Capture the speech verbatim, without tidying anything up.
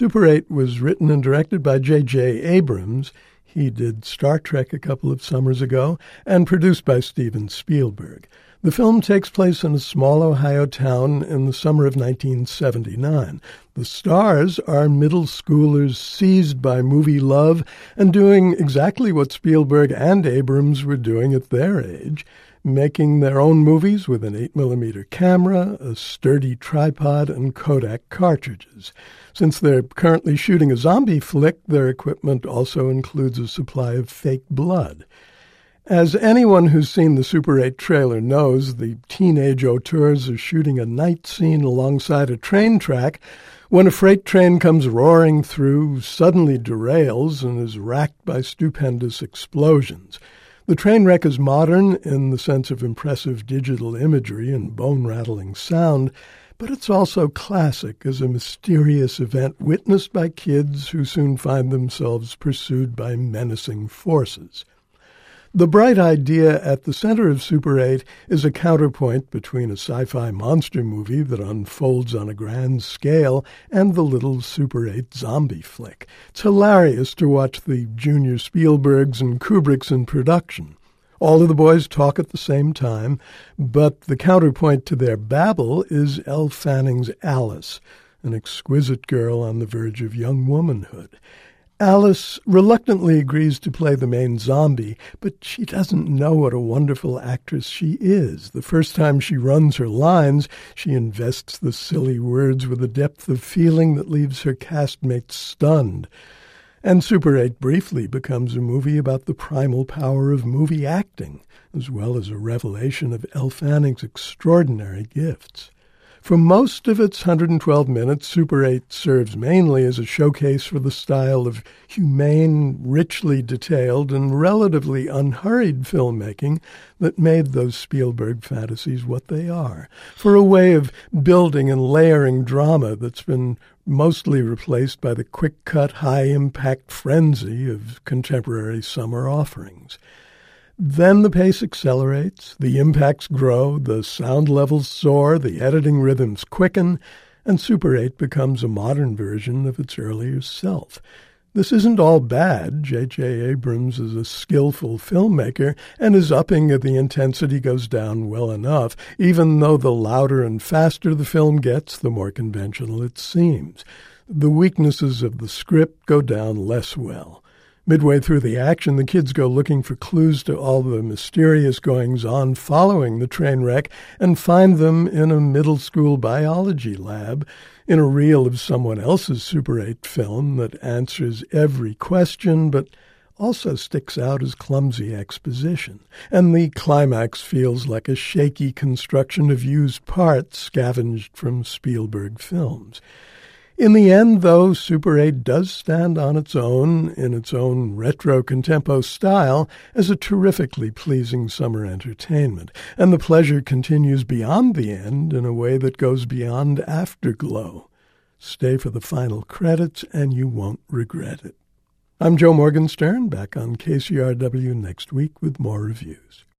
Super eight was written and directed by J J Abrams. He did Star Trek a couple of summers ago, and produced by Steven Spielberg. The film takes place in a small Ohio town in the summer of nineteen seventy-nine. The stars are middle schoolers seized by movie love and doing exactly what Spielberg and Abrams were doing at their age, making their own movies with an eight millimeter camera, a sturdy tripod, and Kodak cartridges. Since they're currently shooting a zombie flick, their equipment also includes a supply of fake blood. As anyone who's seen the Super eight trailer knows, the teenage auteurs are shooting a night scene alongside a train track when a freight train comes roaring through, suddenly derails, and is racked by stupendous explosions. The train wreck is modern in the sense of impressive digital imagery and bone-rattling sound, but it's also classic as a mysterious event witnessed by kids who soon find themselves pursued by menacing forces. The bright idea at the center of Super eight is a counterpoint between a sci-fi monster movie that unfolds on a grand scale and the little Super eight zombie flick. It's hilarious to watch the junior Spielbergs and Kubricks in production. All of the boys talk at the same time, but the counterpoint to their babble is Elle Fanning's Alice, an exquisite girl on the verge of young womanhood. Alice reluctantly agrees to play the main zombie, but she doesn't know what a wonderful actress she is. The first time she runs her lines, she invests the silly words with a depth of feeling that leaves her castmates stunned. And Super eight briefly becomes a movie about the primal power of movie acting, as well as a revelation of Elle Fanning's extraordinary gifts. For most of its one hundred twelve minutes, Super eight serves mainly as a showcase for the style of humane, richly detailed, and relatively unhurried filmmaking that made those Spielberg fantasies what they are, for a way of building and layering drama that's been mostly replaced by the quick-cut, high-impact frenzy of contemporary summer offerings. Then the pace accelerates, the impacts grow, the sound levels soar, the editing rhythms quicken, and Super eight becomes a modern version of its earlier self. This isn't all bad. J J Abrams is a skillful filmmaker, and his upping of the intensity goes down well enough, even though the louder and faster the film gets, the more conventional it seems. The weaknesses of the script go down less well. Midway through the action, the kids go looking for clues to all the mysterious goings-on following the train wreck and find them in a middle school biology lab, in a reel of someone else's Super eight film that answers every question but also sticks out as clumsy exposition. And the climax feels like a shaky construction of used parts scavenged from Spielberg films. In the end, though, Super eight does stand on its own, in its own retro-contempo style, as a terrifically pleasing summer entertainment, and the pleasure continues beyond the end in a way that goes beyond afterglow. Stay for the final credits, and you won't regret it. I'm Joe Morgenstern, back on K C R W next week with more reviews.